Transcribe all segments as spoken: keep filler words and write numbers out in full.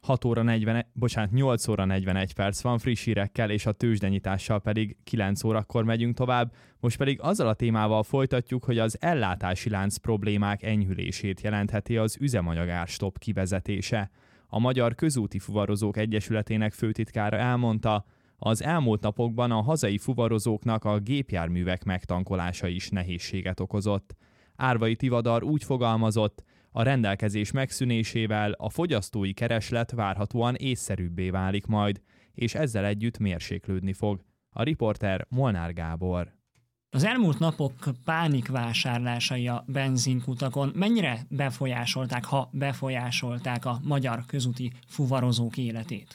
hat óra negyven, bocsánat, nyolc óra negyvenegy perc van, friss hírekkel és a tőzsdenyitással pedig kilenc órakor megyünk tovább. Most pedig azzal a témával folytatjuk, hogy az ellátási lánc problémák enyhülését jelentheti az üzemanyagárstop kivezetése. A Magyar Közúti Fuvarozók Egyesületének főtitkára elmondta, az elmúlt napokban a hazai fuvarozóknak a gépjárművek megtankolása is nehézséget okozott. Árvai Tivadar úgy fogalmazott, a rendelkezés megszűnésével a fogyasztói kereslet várhatóan észszerűbbé válik majd, és ezzel együtt mérséklődni fog. A riporter Molnár Gábor. Az elmúlt napok pánikvásárlásai a benzinkutakon mennyire befolyásolták, ha befolyásolták a magyar közúti fuvarozók életét?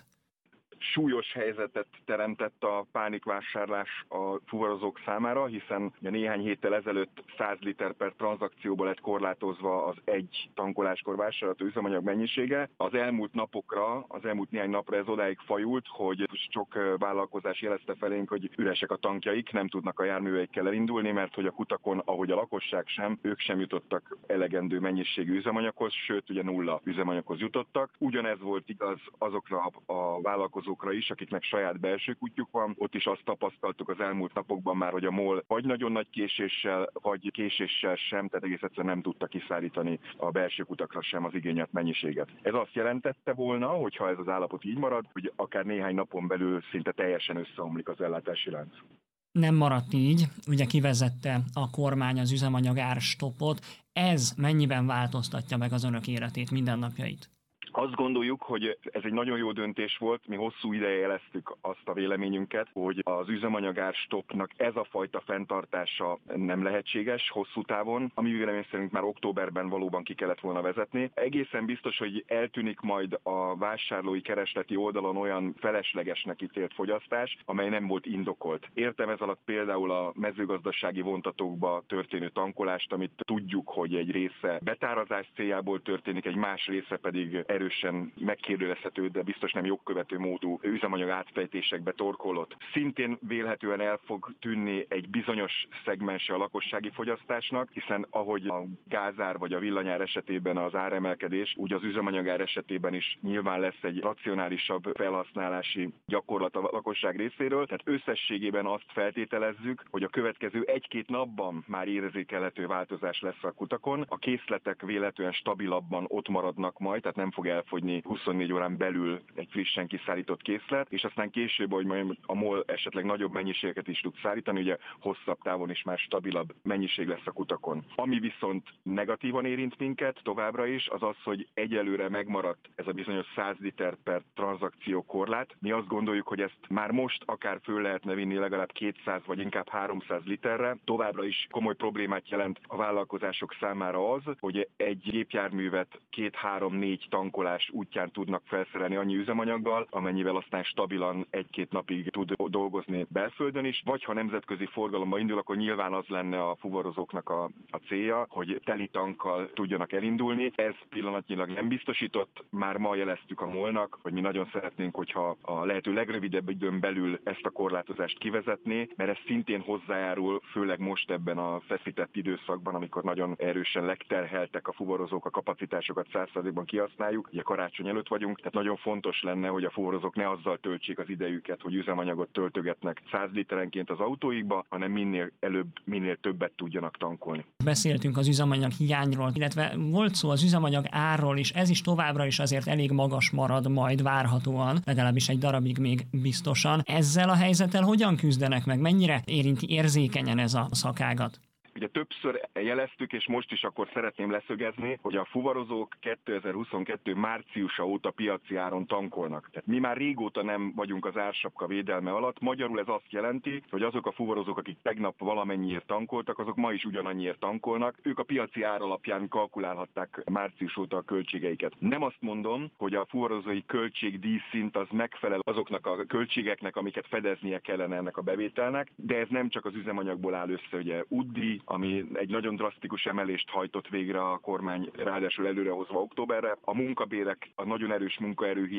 Súlyos helyzetet teremtett a pánikvásárlás a fuvarozók számára, hiszen néhány héttel ezelőtt száz liter per tranzakcióba lett korlátozva az egy tankoláskor vásárolható üzemanyag mennyisége. Az elmúlt napokra, az elmúlt néhány napra ez odáig fajult, hogy sok vállalkozás jelezte felénk, hogy üresek a tankjaik, nem tudnak a járműveikkel elindulni, mert hogy a kutakon, ahogy a lakosság sem, ők sem jutottak elegendő mennyiségű üzemanyaghoz, sőt ugye nulla üzemanyaghoz jutottak. Ugyanez volt igaz azokra a vállalkozók is, akiknek saját belső kutyuk van. Ott is azt tapasztaltuk az elmúlt napokban már, hogy a MOL vagy nagyon nagy késéssel, vagy késéssel sem, tehát egész egyszerűen nem tudta kiszállítani a belső kutakra sem az igényelt mennyiséget. Ez azt jelentette volna, hogyha ez az állapot így marad, hogy akár néhány napon belül szinte teljesen összeomlik az ellátási lánc. Nem maradt így, ugye kivezette a kormány az üzemanyag árstopot. Ez mennyiben változtatja meg az önök életét, mindennapjait? Azt gondoljuk, hogy ez egy nagyon jó döntés volt, mi hosszú ideje jeleztük azt a véleményünket, hogy az üzemanyagárstopnak ez a fajta fenntartása nem lehetséges hosszú távon, ami vélemény szerint már októberben valóban ki kellett volna vezetni. Egészen biztos, hogy eltűnik majd a vásárlói keresleti oldalon olyan feleslegesnek ítélt fogyasztás, amely nem volt indokolt. Értem ez alatt például a mezőgazdasági vontatókba történő tankolást, amit tudjuk, hogy egy része betárazás céljából történik, egy más része pedig erő erősen megkérdőjelezhető, de biztos nem jogkövető módú üzemanyag átfejtésekbe torkollott. Szintén vélhetően el fog tűnni egy bizonyos szegmense a lakossági fogyasztásnak, hiszen ahogy a gázár vagy a villanyár esetében az áremelkedés, úgy az üzemanyagár esetében is nyilván lesz egy racionálisabb felhasználási gyakorlat a lakosság részéről. Tehát összességében azt feltételezzük, hogy a következő egy-két napban már érzékelhető változás lesz a kutakon. A készletek véletlenül stabilabban ott maradnak majd, tehát nem fog elfogyni huszonnégy órán belül egy frissen kiszállított készlet, és aztán később, hogy majd a MOL esetleg nagyobb mennyiségeket is tud szállítani, ugye hosszabb távon is már stabilabb mennyiség lesz a kutakon. Ami viszont negatívan érint minket továbbra is, az az, hogy egyelőre megmaradt ez a bizonyos száz liter per tranzakció korlát. Mi azt gondoljuk, hogy ezt már most akár föl lehetne vinni legalább kétszáz vagy inkább háromszáz literre. Továbbra is komoly problémát jelent a vállalkozások számára az, hogy egy gépjárművet két-három-négy tankolás útján tudnak felszerelni annyi üzemanyaggal, amennyivel aztán stabilan egy-két napig tud dolgozni belföldön is, vagy ha nemzetközi forgalomba indul, akkor nyilván az lenne a fuvarozóknak a, a célja, hogy teli tankkal tudjanak elindulni. Ez pillanatnyilag nem biztosított, már ma jeleztük a MOL-nak, hogy mi nagyon szeretnénk, hogyha a lehető legrövidebb időn belül ezt a korlátozást kivezetné, mert ez szintén hozzájárul, főleg most ebben a feszített időszakban, amikor nagyon erősen legterheltek a fuvarozók, a kapacitásokat száz százalékban kihasználjuk, ugye karácsony előtt vagyunk, tehát nagyon fontos lenne, hogy a fuvarozók ne azzal töltsék az idejüket, hogy üzemanyagot töltögetnek száz literenként az autóikba, hanem minél előbb, minél többet tudjanak tankolni. Beszéltünk az üzemanyag hiányról, illetve volt szó az üzemanyag árról is, ez is továbbra is azért elég magas marad majd várhatóan, legalábbis egy darabig még biztosan. Ezzel a helyzettel hogyan küzdenek meg? Mennyire érinti érzékenyen ez a szakágat? Ugye többször jeleztük, és most is akkor szeretném leszögezni, hogy a fuvarozók kétezer-huszonkettő márciusa óta piaci áron tankolnak. Tehát mi már régóta nem vagyunk az ársapka védelme alatt. Magyarul ez azt jelenti, hogy azok a fuvarozók, akik tegnap valamennyiért tankoltak, azok ma is ugyanannyiért tankolnak. Ők a piaci ár alapján kalkulálhatták március óta a költségeiket. Nem azt mondom, hogy a fuvarozói költségdíjszint az megfelel azoknak a költségeknek, amiket fedeznie kellene ennek a bevételnek, de ez nem csak az üzemanyagból áll össze, ugye útdíj, ami egy nagyon drasztikus emelést hajtott végre a kormány, ráadásul előrehozva októberre. A munkabérek, a nagyon erős munkaerő